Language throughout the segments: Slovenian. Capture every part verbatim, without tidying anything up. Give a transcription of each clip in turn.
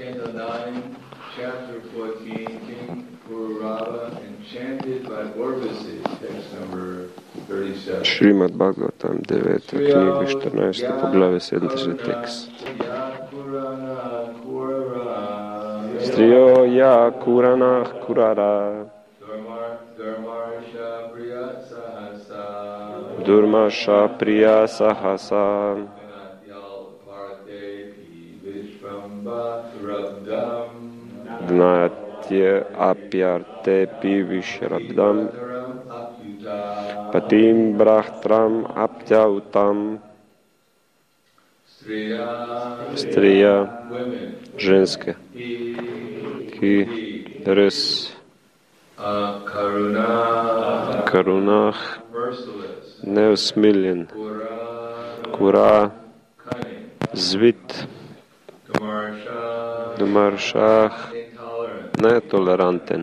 Canto nine, Chapter fourteen, King Pururava, enchanted by Urvasi, text number thirty-seven. Šrimad Bhagavatam, deveta knjiga, štirinajsto poglavje, sedemdeseti tekst. Striyo ya kuranah kurara Durmasha priya sahasa Gnatye apyarte pivishrabdam Patim brahtram aptyautam. Striya, ženske, ki res karunah, neusmiljen, kura, zvit, dumaršah, netoleranten,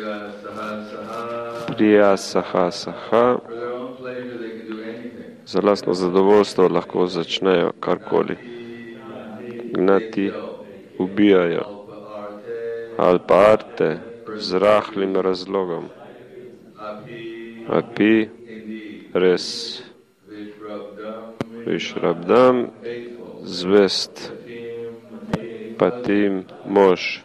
priya saha saha, za lastno zadovoljstvo lahko začnejo karkoli. Gnati ubijajo, alparte z rahlim razlogom, api res, višrabdam zvest, patim mož,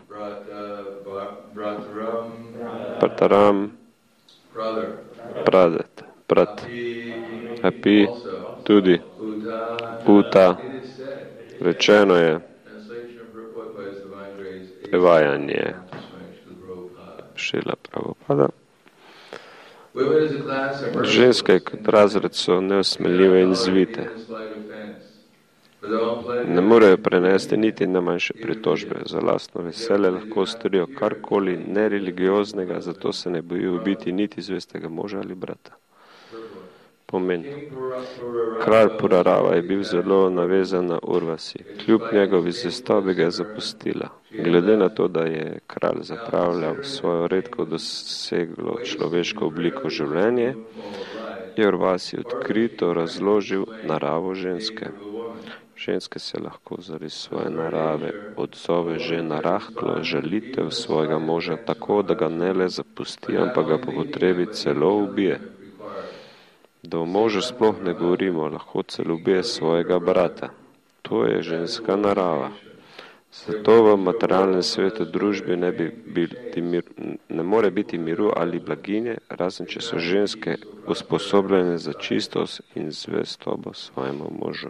prataram pradet, prat, api tudi, uta, rečeno je, prevajanje Šrila Prabhupada. Ženske kot razred so neusmiljive in zvite. Ne morejo prenesti niti najmanjše pritožbe. Za lastno veselje lahko storijo karkoli nereligioznega, zato se ne bojijo ubiti niti zvestega moža ali brata. Pomen. Kralj Pururava je bil zelo navezan na Urvasi. Kljub njegovi zvestobi ga je zapustila. Glede na to, da je kralj zapravljal svojo redko doseglo človeško obliko življenje, je Urvasi odkrito razložil naravo ženske. Ženske se lahko zaradi svoje narave odzove že na rahlo žalitev svojega moža tako, da ga ne le zapusti, ampak ga po potrebi celo ubije. Da o možu sploh ne govorimo, lahko celo ubije svojega brata. To je ženska narava. Zato v materialnem svetu družbi ne, bi biti mir, ne more biti miru ali blaginje, razen če so ženske usposobljene za čistost in zvestobo svojemu možu.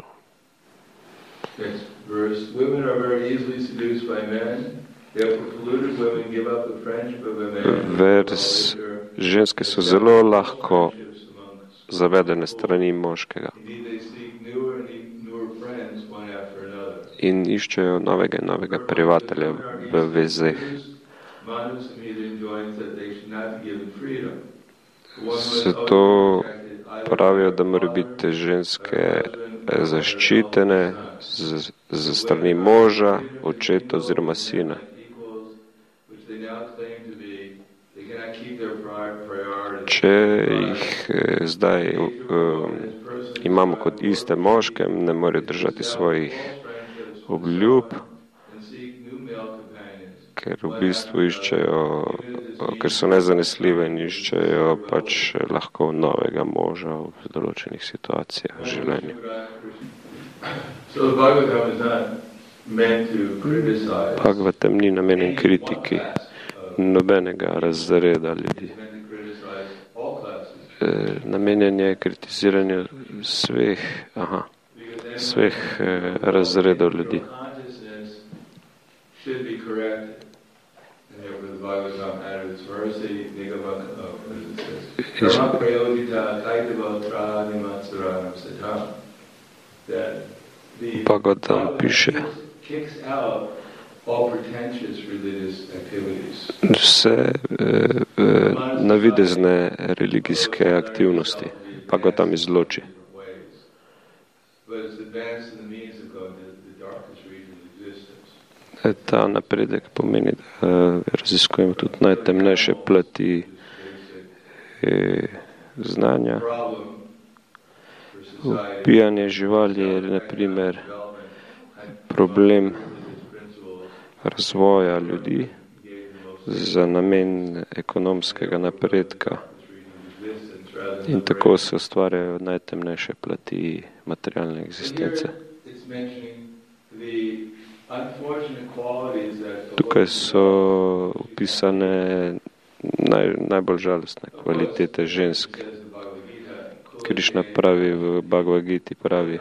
Vers. Ženske so zelo lahko zavedene strani moškega in iščejo novega in novega prijatelja v vezeh. Zato pravijo, da morajo biti ženske zaščitene z, z strani moža, očeta oziroma sina. Če jih zdaj um, imamo kot iste moške, ne morejo držati svojih obljub, ker v bistvu iščejo, ker so nezanesljive in iščejo pač lahko novega moža v določenih situacijah v življenju. Bhagavatam ni namenjen kritiki nobenega razreda ljudi. E, namenjen je kritiziranju sveh, aha, sveh eh, razredov ljudi. Bhagavatam piše, vse eh, navidezne religijske aktivnosti. Bhagavatam izloči. Ta napredek pomeni, da raziskujemo tudi najtemnejše plati znanja. Ubijanje živali je, na primer, problem razvoja ljudi za namen ekonomskega napredka in tako se ustvarjajo najtemnejše plati materialne eksistence. Tukaj so opisane naj, najbolj žalostne kvalitete žensk. Krišna pravi v Bhagavad Giti, pravi,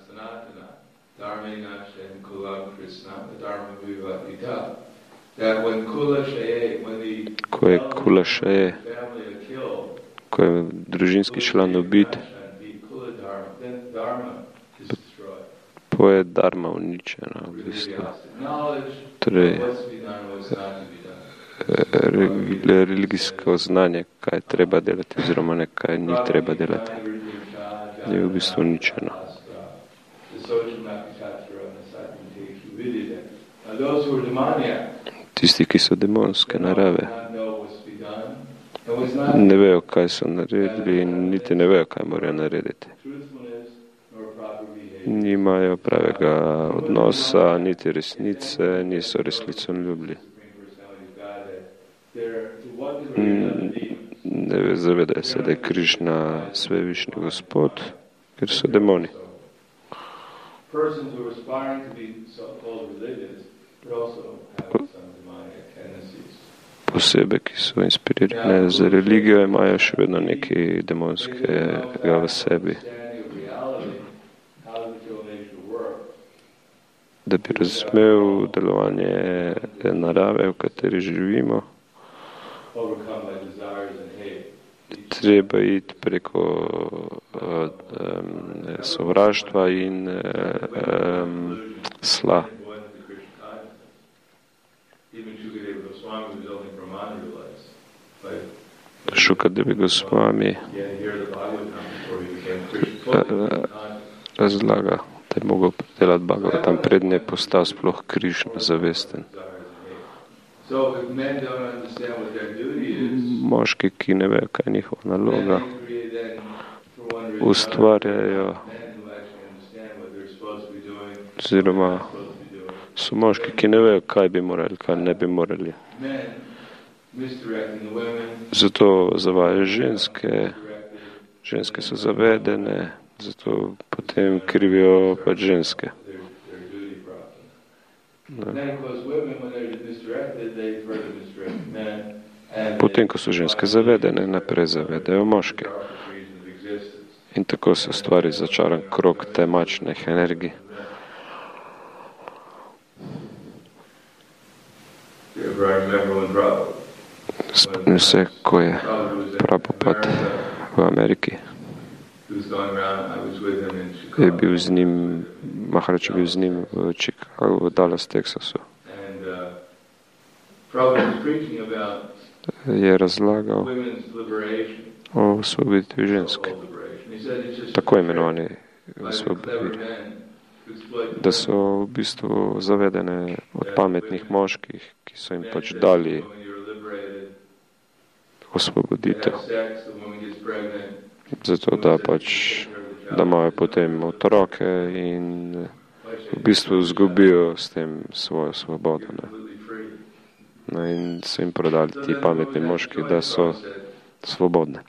ko je Kula Šaje, ko je družinski član ubit, po je dharma uničena v bistvu. Torej, religijsko znanje, kaj je treba delati, oziroma ne, kaj ni treba delati, je v bistvu uničeno. Tisti, ki so demonske narave, ne vejo, kaj so naredili in niti ne vejo, kaj morajo narediti. Nimajo pravega odnosa, niti resnice, niso resnicoljubni. Ne zavedajo se, da je Krišna svevišnji Gospod, ker so demoni. Posebe, ki so inspirirane za religijo, imajo še vedno nekaj demonskega v sebi. Da bi razumel delovanje narave, v kateri živimo, treba iti preko uh, um, sovraštva in um, sla. Šukadevi Gosvami razlaga, da je mogel predelati Bhagavatam, prednje je postal sploh Krišna zavesten. Moški, ki ne vejo, kaj je njihova naloga, ustvarjajo, oziroma so moški, ki ne vejo, kaj bi morali, kaj ne bi morali. Zato zavajajo ženske, ženske so zavedene, zato potem krivijo pač ženske. Ne. Potem, ko so ženske zavedene, naprej zavedajo moške. In tako se ustvari začaran krog temačnih energij. Spomnim se, ko je Prabhupada v Ameriki, je bil z njim, Maharač je bil z njim v Chicago, v Dallas, Texasu. Je razlagal o osvoboditvi žensk, tako imenovani osvoboditvi, da so v bistvu zavedene od pametnih moških, ki so jim pač dali osvoboditev. Zato, da pač, da imajo potem otroke in v bistvu izgubijo s tem svojo svobodo. Ne? No, in so jim prodali ti pametni moški, da so svobodne.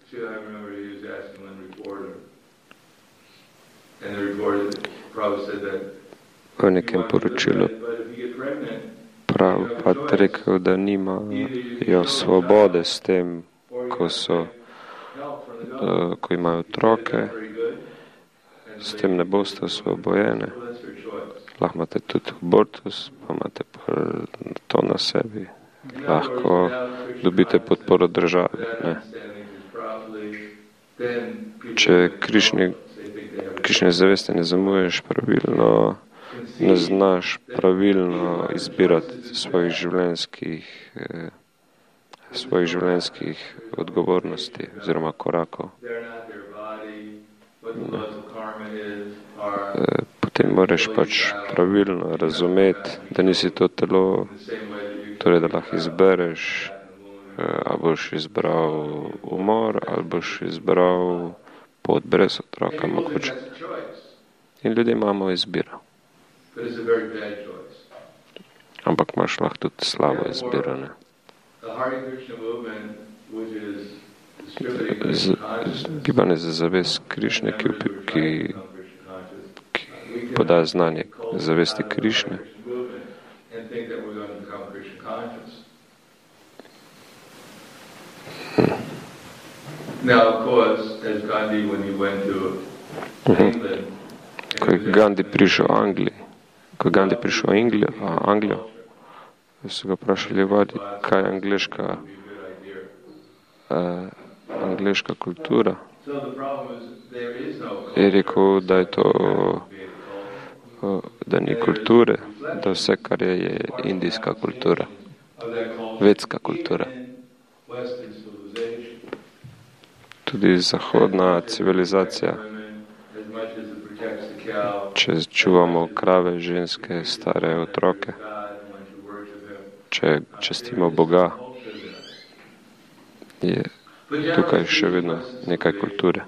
V nekem poročilu Prabhupada rekel, da nimajo svobode s tem, ko so ko imajo otroke, s tem ne boste osvobojene. Lahko imate tudi abortus, pa imate to na sebi. Lahko dobite podporo države. Ne? Če Krišne, Krišne zavesti ne zamuješ pravilno, ne znaš pravilno izbirati svojih življenjskih svojih življenjskih odgovornosti oziroma korakov. Ne. Potem moraš pač pravilno razumeti, da nisi to telo, torej da lahko izbereš, ali boš izbral umor, ali boš izbral pot brez otroka, mogoče. In ljudje imamo izbiro. ampak imaš lahko tudi slabo izbiro. Ne? Z, z, gibanje za zavest Krišne, ki, ki, ki podaja znanje zavesti Krišne, hmm. Ko je Gandhi prišel v Angliji, ko je Gandhi prišel v Anglijo, Anglijo, so ga vprašali, vadi, kaj je angleška, uh, angleška kultura. Je rekel, da je to, uh, da ni kulture, da vse, kar je, je indijska kultura, vedska kultura. Tudi zahodna civilizacija, če čuvamo krave, ženske, stare otroke, če častimo Boga, je tukaj še vedno nekaj kulture.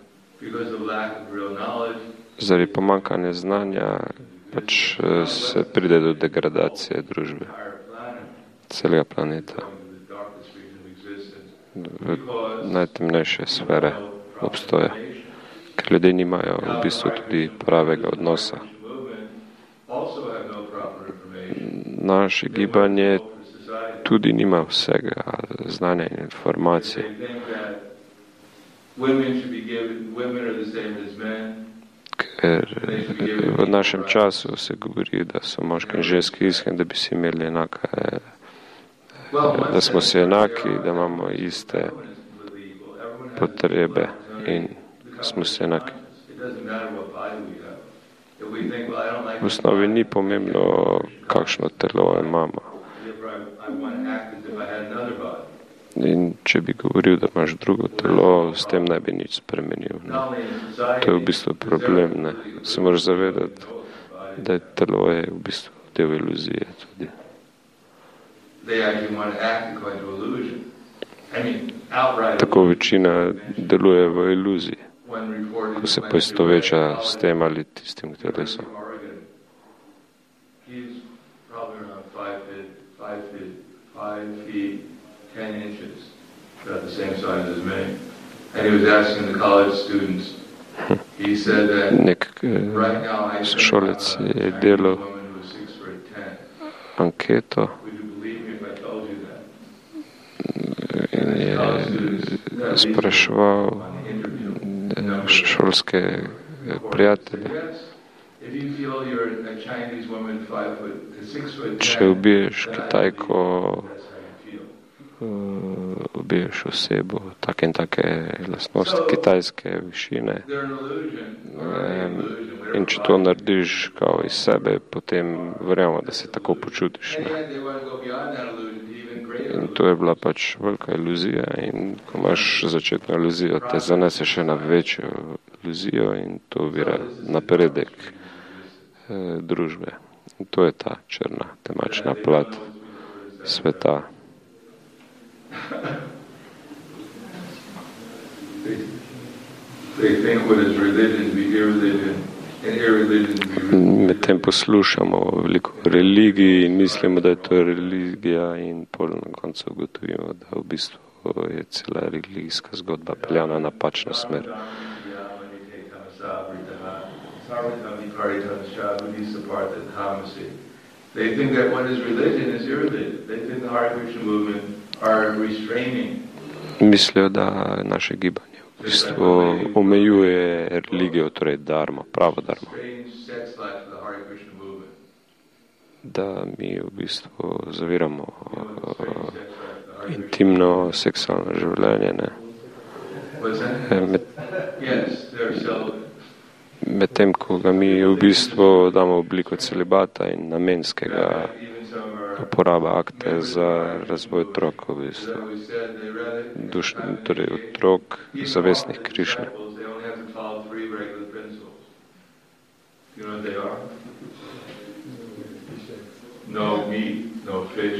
Zaradi pomanjkanja znanja pač se pride do degradacije družbe, celega planeta. V najtemnejše sfere obstoja, ker ljudje nimajo v bistvu tudi pravega odnosa. Naše gibanje tudi nima vsega znanja in informacij. Ker v našem času se govori, da so moški in ženski isti, da bi si imeli enake, da smo si enaki, da imamo iste potrebe in smo si enaki. V osnovi ni pomembno, kakšno telo imamo. In če bi govoril, da imaš drugo telo, s tem ne bi nič spremenil. Ne. To je v bistvu problem. Ne. Se moraš zavedati, da je telo je v bistvu del iluzije tudi. Tako večina deluje v iluziji, ko se poistoveča s tem ali tistim telesom. ten inches, about the same size as me. And he was asking the college students, he said that right now I šolec je delal anketo in je spraševal šolske prijatelje, če ubiješ Kitajko, ubiješ osebo, take in take lastnosti kitajske višine. In če to narediš kao iz sebe, potem verjamemo, da se tako počutiš. Ne? In to je bila pač velika iluzija in ko imaš začetno iluzijo, te zanese še na večjo iluzijo in to vira napredek eh, družbe. In to je ta črna, temačna plat sveta. Medtem poslušamo veliko o religiji in mislimo, da je to religija in pol na koncu ugotovimo, da v bistvu je cela religijska zgodba peljana na napačno smer. They think that what is religion is irreligion. They think the Hare Krishna movement are restraining. Mislijo, da naše gibanje v bistvu omejuje religijo, torej dharmo, pravo dharmo. Da mi v bistvu zaviramo uh, intimno seksualno življenje. Ne? Med, medtem, ko ga mi v bistvu damo obliko celibata in namenskega uporaba akte za razvoj otrok, v bistvu. Duš, torej otrok zavestnih Krišne.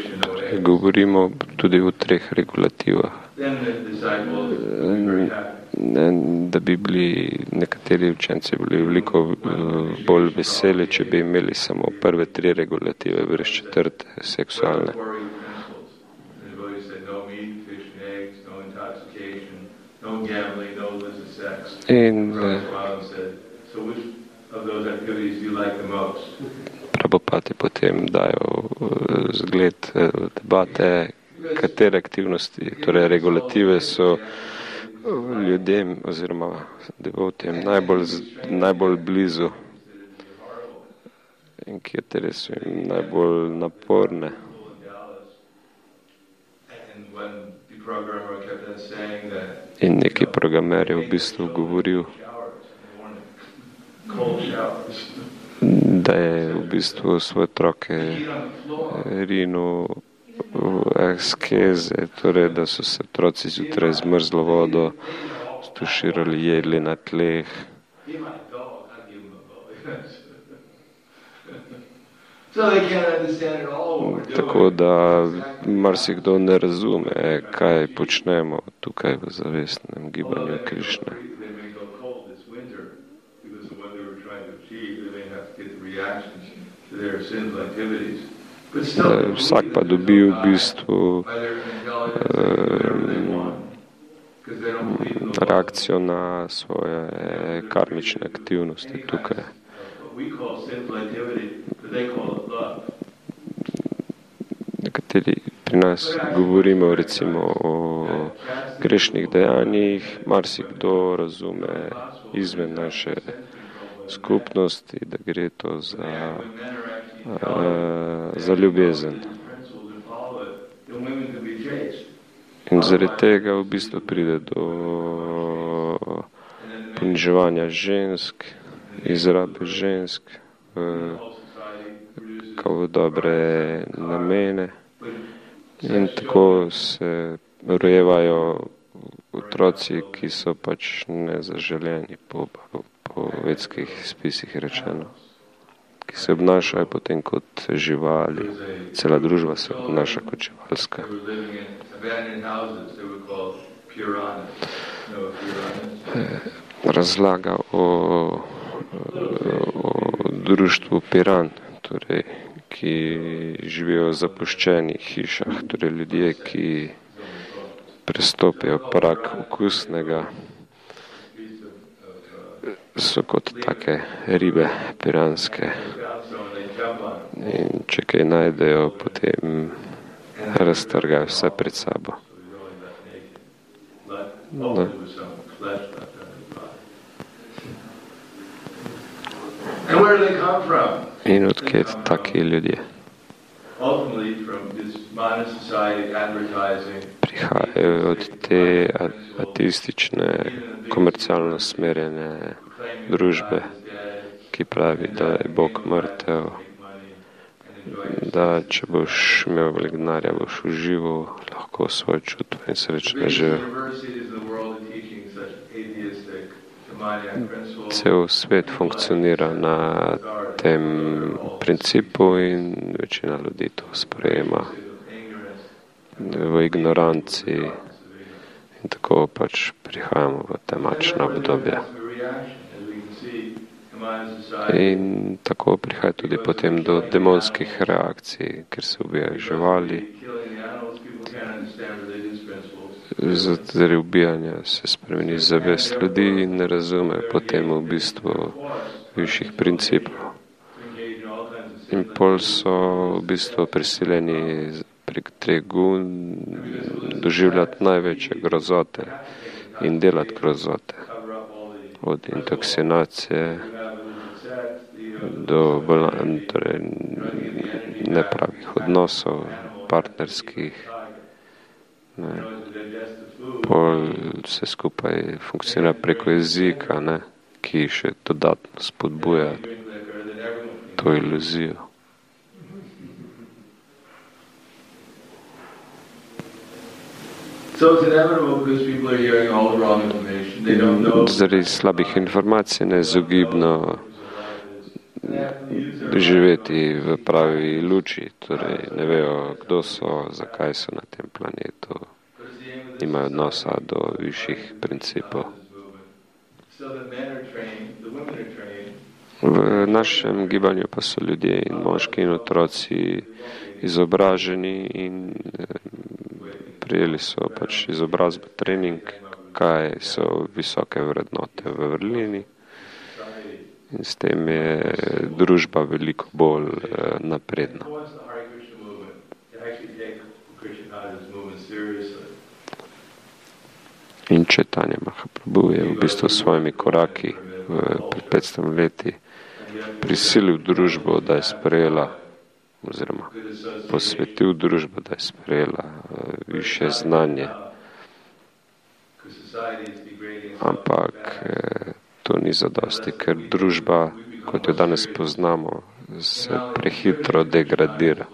Govorimo tudi o treh regulativah. ne, da bi bili nekateri učenci bili veliko bolj veseli, če bi imeli samo prve tri regulative, brez četrte, seksualne. In Prabhupati potem dajo zgled debate, katere aktivnosti, torej regulative so ljudem oziroma devotijem najbolj, najbolj blizu in katere so jim najbolj naporne. In neki programer je v bistvu govoril, da je v bistvu svoje otroke rinil v askeze, torej da so se otroci zjutraj zmrzlo vodo stuširali, jedli na tleh. Tako da marsikdo ne razume, kaj počnemo tukaj v zavestnem gibanju Krišne. Vsak pa dobi v bistvu reakcijo na svoje karmične aktivnosti tukaj. Nekateri pri nas govorimo recimo o grešnih dejanjih, marsikdo razume izven naše skupnosti, da gre to za, za ljubezen. In zaradi tega v bistvu pride do poniževanja žensk, izrabe žensk, kao dobre namene. In tako se rojevajo otroci, ki so pač nezaželeni po, po vedskih spisih rečeno, ki se obnašajo potem kot živali. Cela družba se obnaša kot živalska. Razlaga o, o društvu Piran, torej, ki živijo v zapuščenih hišah, torej ljudje, ki prestopijo prag okusnega, so kot take ribe piranske. In če kaj najdejo, potem raztrgajo vse pred sabo. No. In odkje taki ljudje? Prihajajo od te ateistične, komercialno smerjene družbe, ki pravi, da je Bog mrtev, da če boš imel veliko denarja, boš užival lahko svoj čut in srečne živel. Cel svet funkcionira na tem principu in večina ljudi to sprejema v ignoranci in tako pač prihajamo v temačna obdobja. In tako prihaja tudi potem do demonskih reakcij, ker se ubijajo živali. Zaradi ubijanja se spremeni zavest ljudi in ne razume potem v bistvu višjih principov. In pol so v bistvu prisiljeni prek treh gun doživljati največje grozote in delati grozote. Od intoksinacije do torej, nepravih odnosov, partnerskih. Ne. Pol vse skupaj funkcionira preko jezika, ne, ki še dodatno spodbuja to iluzijo. Zaradi slabih informacij neizogibno živeti v pravi luči, torej ne vejo, kdo so, zakaj so na tem planetu, imajo odnosa do višjih principov. našem gibanju pa so ljudje in moški in otroci izobraženi in prijeli so pač izobrazbo, trening, kaj so visoke vrednote v vrlini in s tem je družba veliko bolj napredna. In Chaitanya Mahaprabhu je v bistvu svojimi koraki pred petsto leti prisilil družbo, da je sprejela oziroma posvetil družbo, da je sprejela više znanje. Ampak to ni zadosti, ker družba, kot jo danes poznamo, se prehitro degradira.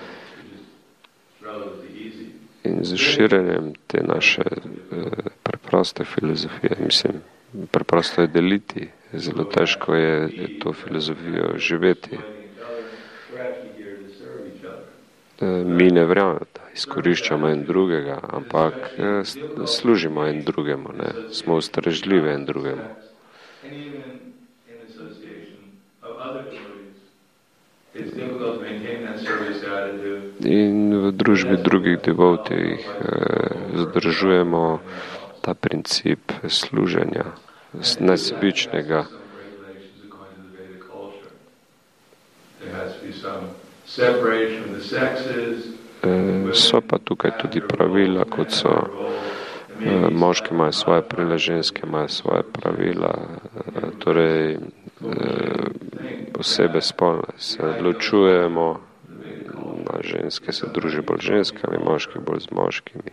In z širjenjem te naše preproste filozofije, mislim, preprosto je deliti, zelo težko je to filozofijo živeti. Mi ne verjamemo, da izkoriščamo en drugega, ampak služimo en drugemu, ne? Smo ustrežljivi en drugemu. In v družbi drugih devotih zadržujemo ta princip služenja, nesebičnega. So pa tukaj tudi pravila, kot so moški imajo svoje pravila, ženske imajo svoje pravila, torej osebe spolne se odločujemo, na ženske se druži bolj ženskami, moški bolj z moškimi.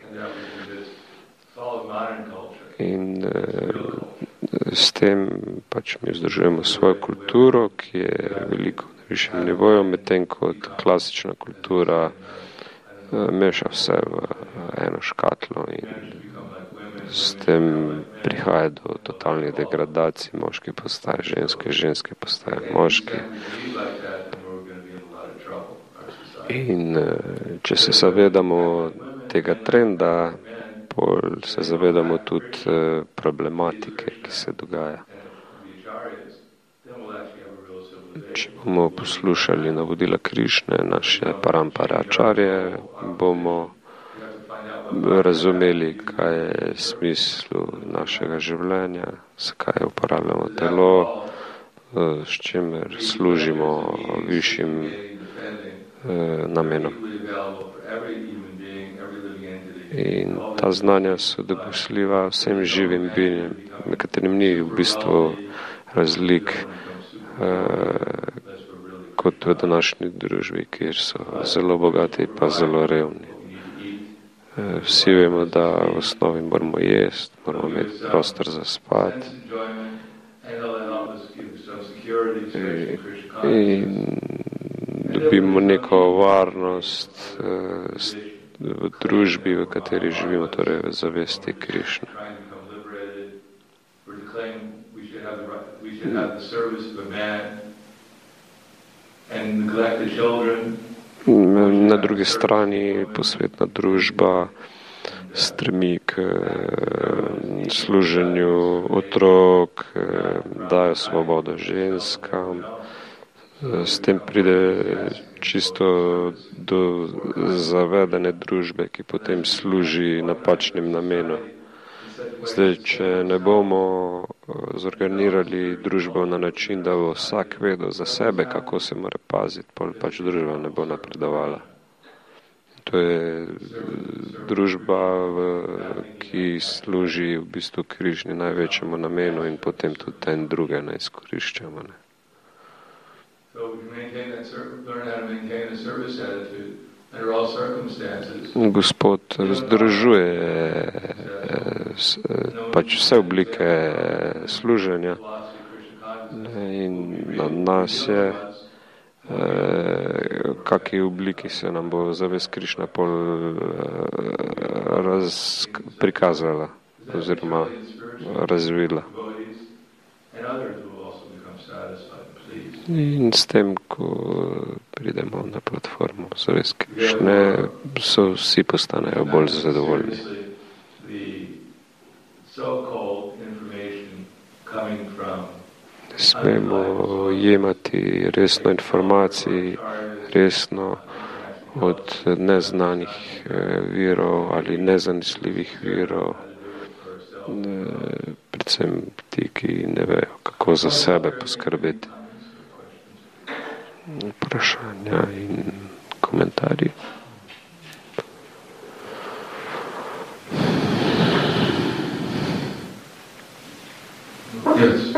In s tem pač mi vzdržujemo svojo kulturo, ki je veliko na višjem nivoju, medtem kot klasična kultura meša vse v eno škatlo in s tem prihaja do totalnih degradacij, moški postaje ženske, ženske postaje moški. In če se zavedamo tega trenda, pol se zavedamo tudi problematike, ki se dogaja. Če bomo poslušali navodila Krišne, naše paramparačarje, bomo razumeli, kaj je smislu našega življenja, zakaj uporabljamo telo, s čimer služimo višjim namenom. In ta znanja so dogosljiva vsem živim biljam, med katerim ni v bistvu razlik kot v današnji družbi, kjer so zelo bogati pa zelo revni. Vsi vemo, da v osnovi moramo jesti, moramo imeti prostor za spati. In dobimo neko varnost v družbi, v kateri živimo, torej v zavesti Krišne. Na drugi strani posvetna družba stremi k služenju otrok, dajo svobodo ženskam. S tem pride čisto do zavedene družbe, ki potem služi napačnim namenom. Zdaj, če ne bomo zorganirali družbo na način, da bo vsak vedel za sebe, kako se mora paziti, pač družba ne bo napredovala. To je družba, ki služi v bistvu Krišni največjemu namenu in potem tudi ten druge ne izkoriščamo. Ne? Gospod vzdržuje pač vse oblike služenja in na nas je, kakšni obliki se nam bo zavest Krišna pol raz, prikazala oziroma razvila. In s tem, ko pridemo na platformo zavest Krišne, so vsi postanejo bolj zadovoljni. Ne smemo jemati resno informacij, resno od neznanih virov ali nezanesljivih virov, predvsem ti, ki ne vejo, kako za sebe poskrbeti. Vprašanja in komentarji. Yes.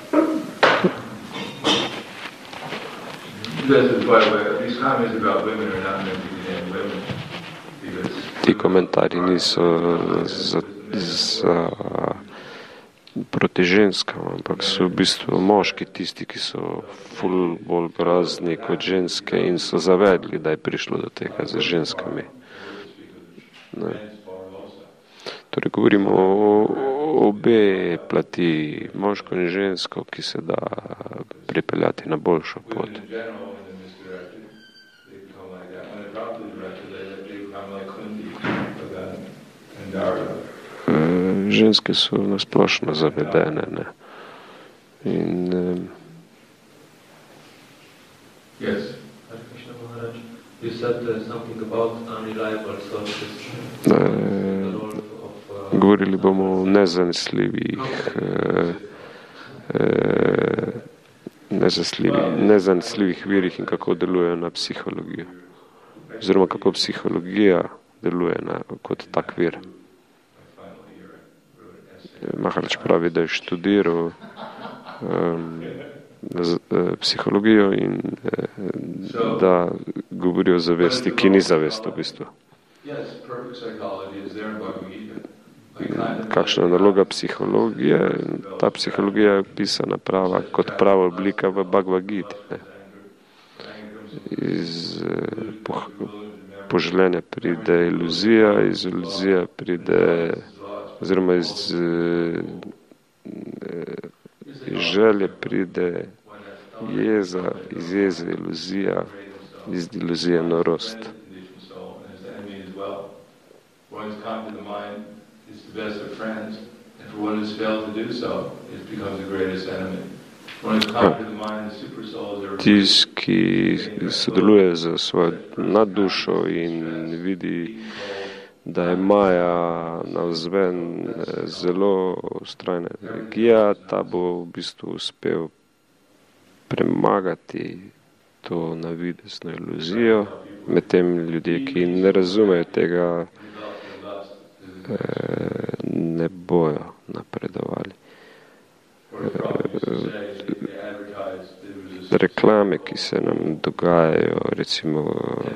This is by the way, these comments about women are not meant to condemn women. Ti komentarji niso za, za proti ženskam, ampak so v bistvu moški tisti, ki so ful bolj grozni kot ženske in so zavedli, da je prišlo do tega z ženskami. Ne. Torej govorimo o obe plati, moško in žensko, ki se da pripeljati na boljšo pot. Ženske so nasplošno zavedene, ne. In um, yes. You said uh, something about unreliable sources. Uh, govorili bomo o nezanesljivih, uh, uh, nezanesljivih, nezanesljivih virih in kako delujejo na psihologijo. Oziroma kako psihologija deluje na, kot tak vir. Maharaj pravi, da je študiral um, z, uh, psihologijo in uh, da govori o zavesti, ki ni zavest v bistvu. Kakšna je naloga psihologije? Ta psihologija je opisana prava kot prava oblika v Bhagavad Giti. Ne? Iz uh, poželjenja pride iluzija, iz iluzija pride oziroma iz, iz želje pride jeza, iz jeze iluzija, iz iluzije norost. Tis, ki sodeluje z svojo naddušo in vidi, da je Maja navzven zelo vztrajna energija, ta bo v bistvu uspel premagati to navidezno iluzijo, medtem ljudje, ki ne razumejo tega, ne bojo napredovali. Reklame, ki se nam dogajajo, recimo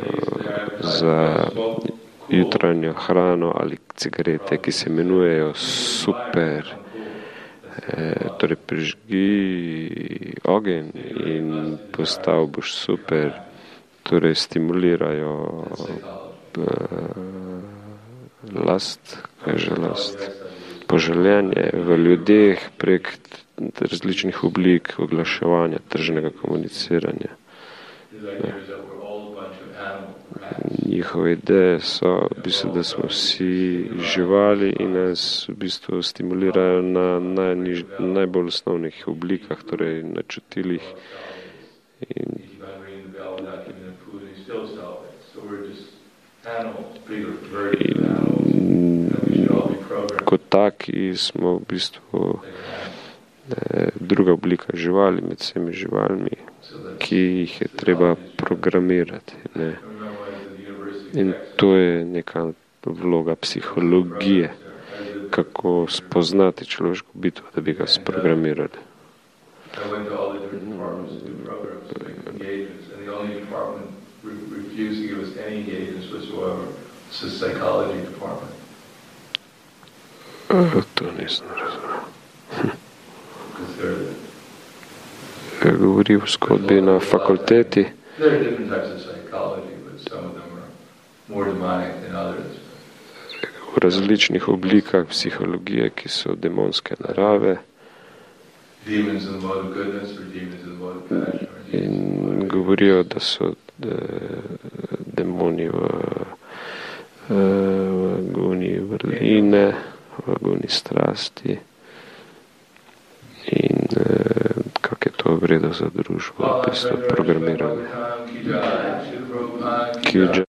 za jutranjo hrano ali cigarete, ki se imenujejo super, e, torej prižgi ogenj in postal boš super, torej stimulirajo e, last, kaj je že last, poželjenje v ljudeh prek različnih oblik oglaševanja, tržnega komuniciranja. Ne. Njihove ideje so v bistvu, da smo vsi živali in nas v bistvu stimulirajo na najniž, najbolj osnovnih oblikah, torej na čutilih. In, in kot taki smo v bistvu eh, druga oblika živali med vsemi živalmi, ki jih je treba programirati. Ne. In to je neka vloga psihologije, kako spoznati človeško bitvo, da bi ga sprogramirali. To nisem razumel. Govori v zgodbi na fakulteti. V različnih oblikah psihologije, ki so demonske narave. In govorijo, da so de, demoni v, v agoniji vrline, v agoniji strasti in kak to v redu za družbo, v bistvu programiranje. Kjuja.